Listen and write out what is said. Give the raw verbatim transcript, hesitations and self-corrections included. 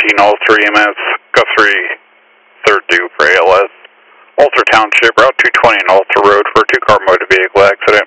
nineteen oh three E M S, Guthrie, third due for A L S. Alter Township, Route two twenty and Alter Road for a two-car motor vehicle accident.